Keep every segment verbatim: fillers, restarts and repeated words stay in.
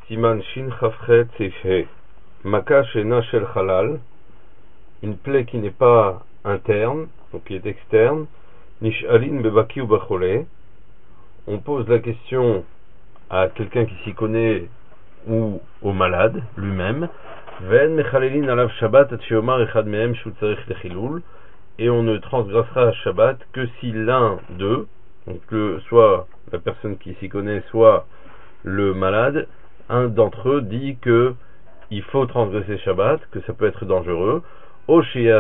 Siman Shin Chafret Seifhe Maka Shena Shel Halal, une plaie qui n'est pas interne, donc qui est externe. Nish'alin Bebaki ou Bachole, on pose la question à quelqu'un qui s'y connaît ou au malade lui-même. Ve'en Mechalelin Alav Shabbat at Sheomar Echad Mehem Shu Tzarich Lechilul, et on ne transgressera Shabbat que si l'un d'eux, donc le, soit la personne qui s'y connaît, soit le malade, un d'entre eux dit que il faut transgresser Shabbat, que ça peut être dangereux, ou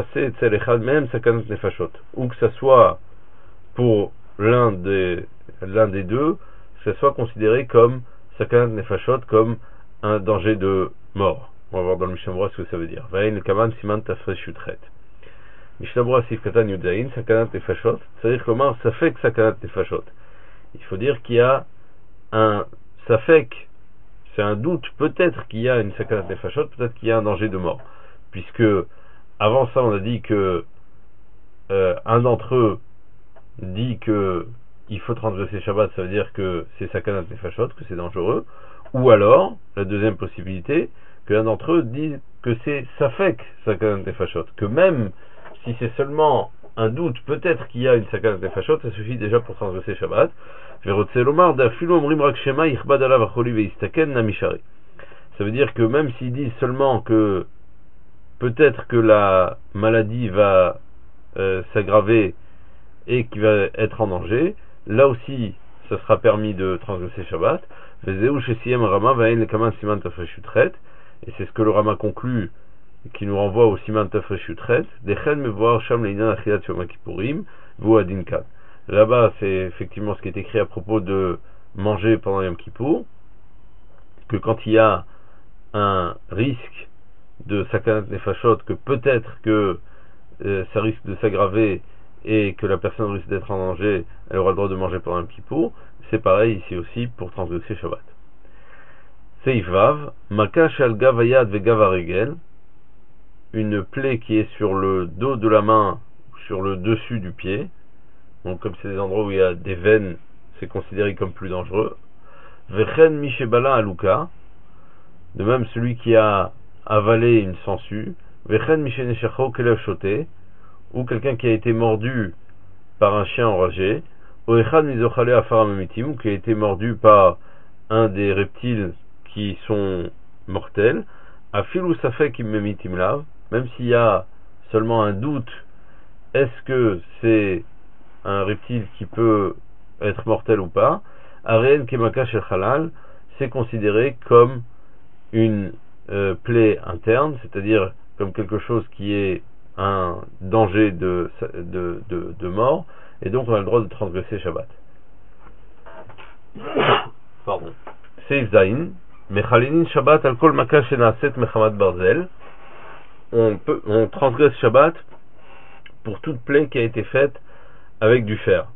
que ça soit pour l'un des, l'un des deux, que ça soit considéré comme sakanat nefashot, comme un danger de mort. On va voir dans le Mishnah Berurah ce que ça veut dire. Vayin kaman siman tafresh yutret. Mishnah Berurah sif katan yudzayin, sakanat nefashot, c'est-à-dire comment ça fait que sakanat nefashot. Il faut dire qu'il y a un safek, c'est un doute, peut-être qu'il y a une sakanat nefashot, peut-être qu'il y a un danger de mort. Puisque, avant ça, on a dit que euh, un d'entre eux dit que il faut transgresser Shabbat, ça veut dire que c'est sakanat nefashot, que c'est dangereux. Ou alors, la deuxième possibilité, que l'un d'entre eux dit que c'est safek sakanat nefashot, que même si c'est seulement un doute, peut-être qu'il y a une sakanat nefashot, ça suffit déjà pour transgresser Shabbat. Ça veut dire que même s'ils disent seulement que peut-être que la maladie va euh, s'aggraver et qu'il va être en danger, là aussi ça sera permis de transgresser Shabbat. Et c'est ce que le Rama conclut, qui nous renvoie au Siman Tafresh Yutret. Là-bas, c'est effectivement ce qui est écrit à propos de manger pendant Yom Kippour, que quand il y a un risque de sakanat nefashot, que peut-être que euh, ça risque de s'aggraver et que la personne risque d'être en danger, elle aura le droit de manger pendant Yom Kippour. C'est pareil ici aussi pour transgresser Shabbat. Seif Vav, Maka shel gav hayad ve gav haregel, une plaie qui est sur le dos de la main, sur le dessus du pied. Donc comme c'est des endroits où il y a des veines, c'est considéré comme plus dangereux. Vechen mishebala aluka, de même celui qui a avalé une sangsue. Vechen misheneshacho kelev shoté, ou quelqu'un qui a été mordu par un chien enragé. Oechad mizochale afaramemitim, ou qui a été mordu par un des reptiles qui sont mortels. Afilu safek immemitim lav, même s'il y a seulement un doute, est-ce que c'est un reptile qui peut être mortel ou pas, Areen Kemaka Shel Halal, c'est considéré comme une euh, plaie interne, c'est-à-dire comme quelque chose qui est un danger de, de, de, de mort, et donc on a le droit de transgresser Shabbat. Pardon. Seif Zayin, Mechalinin Shabbat al kol maka shenaset mechamat barzel, on peut, on transgresse Shabbat pour toute plaie qui a été faite avec du fer.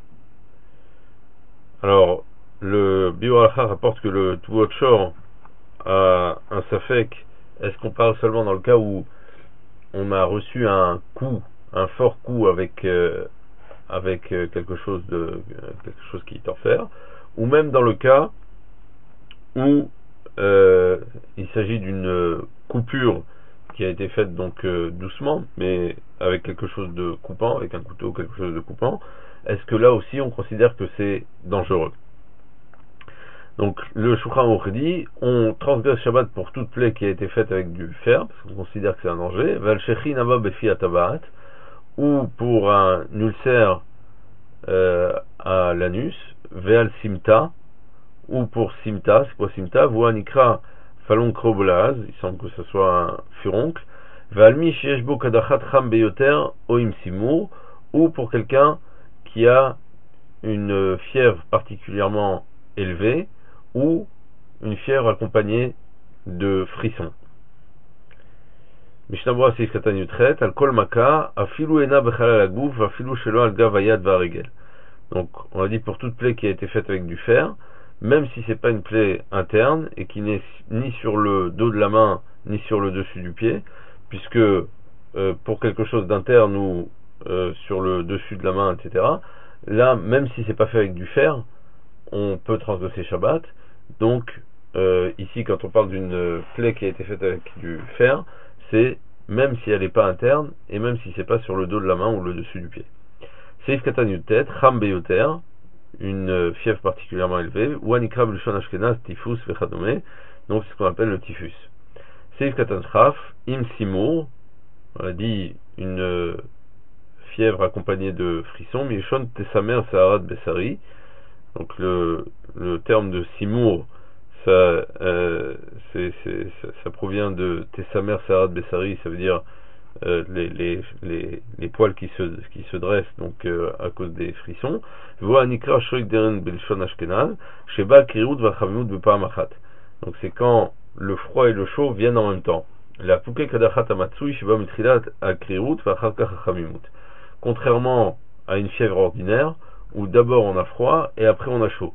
Alors, le Biur Halacha rapporte que le Tvut Shor a un safek. Est-ce qu'on parle seulement dans le cas où on a reçu un coup, un fort coup avec euh, avec euh, quelque chose de euh, quelque chose qui est en fer, ou même dans le cas où euh, il s'agit d'une coupure qui a été faite donc euh, doucement, mais avec quelque chose de coupant, avec un couteau, quelque chose de coupant, est-ce que là aussi on considère que c'est dangereux? Donc le Shulchan Aruch dit, on transgresse Shabbat pour toute plaie qui a été faite avec du fer, parce qu'on considère que c'est un danger, Val Shechi Nava Befi Atabat, ou pour un ulcère euh, à l'anus, Veal Simta, ou pour Simta, c'est quoi Simta? Voa Nikra Falon Krobolaz, il semble que ce soit un furoncle, Valmi Sheshbo Kadachat Cham Beyoter Oim Simur, ou pour quelqu'un qui a une fièvre particulièrement élevée, ou une fièvre accompagnée de frissons. Mishnah Berurah Seif Katan Yutret, al kol maka, afilu ena bechalal haguf, afilu shelo al gav hayad varegel. Donc, on a dit pour toute plaie qui a été faite avec du fer, même si c'est pas une plaie interne et qui n'est ni sur le dos de la main ni sur le dessus du pied, puisque euh, pour quelque chose d'interne ou euh, sur le dessus de la main, et cetera, là, même si c'est pas fait avec du fer, on peut transgresser Shabbat. Donc, euh, ici ici, quand on parle d'une plaie qui a été faite avec du fer, c'est même si elle n'est pas interne, et même si c'est pas sur le dos de la main ou le dessus du pied. Seif Katan Yutet, Cham Beyoter, une fièvre particulièrement élevée, ou Anikra Blushon Ashkenaz, Typhus Vechadome, donc c'est ce qu'on appelle le typhus. Seif Katan Chaf, Im Simour, on a dit une fièvre accompagnée de frissons, Mishon Tesamer Saharat Bessari, donc le, le terme de Simour, ça, euh, c'est, c'est, ça, ça provient de Tesamer Saharat Bessari, ça veut dire Euh, les, les, les, les poils qui se, qui se dressent donc euh, à cause des frissons. Donc c'est quand le froid et le chaud viennent en même temps. Contrairement à une fièvre ordinaire où d'abord on a froid et après on a chaud.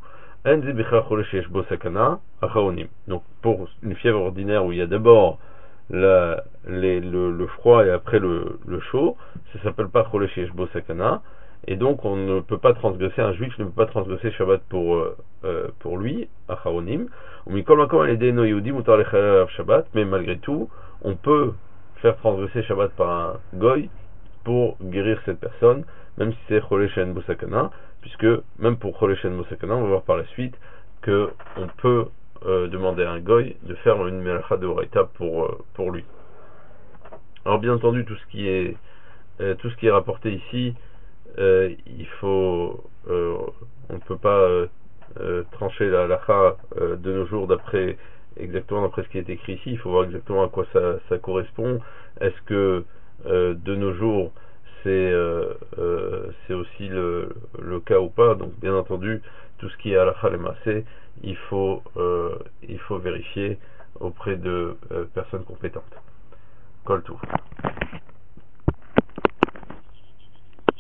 Donc pour une fièvre ordinaire où il y a d'abord La, les, le, le froid et après le, le chaud, ça s'appelle pas Cholé Sheshbo Sakana, et donc on ne peut pas transgresser, un juif ne peut pas transgresser Shabbat pour, euh, pour lui, Acharonim, mais malgré tout, on peut faire transgresser Shabbat par un goy pour guérir cette personne, même si c'est Cholé Sheshbo Sakana, puisque même pour Cholé Sheshbo Sakana, on va voir par la suite que on peut Euh, demander à un goy de faire une melacha de oraita pour euh, pour lui. Alors bien entendu, tout ce qui est euh, tout ce qui est rapporté ici, euh, il faut euh, on ne peut pas euh, euh, trancher la halacha euh, de nos jours d'après exactement d'après ce qui est écrit ici. Il faut voir exactement à quoi ça, ça correspond. Est-ce que euh, de nos jours c'est euh, euh, c'est aussi le, le cas ou pas? Donc bien entendu, tout ce qui est halacha lemaaseh, il faut euh, il faut vérifier auprès de euh, personnes compétentes. Kol Tov.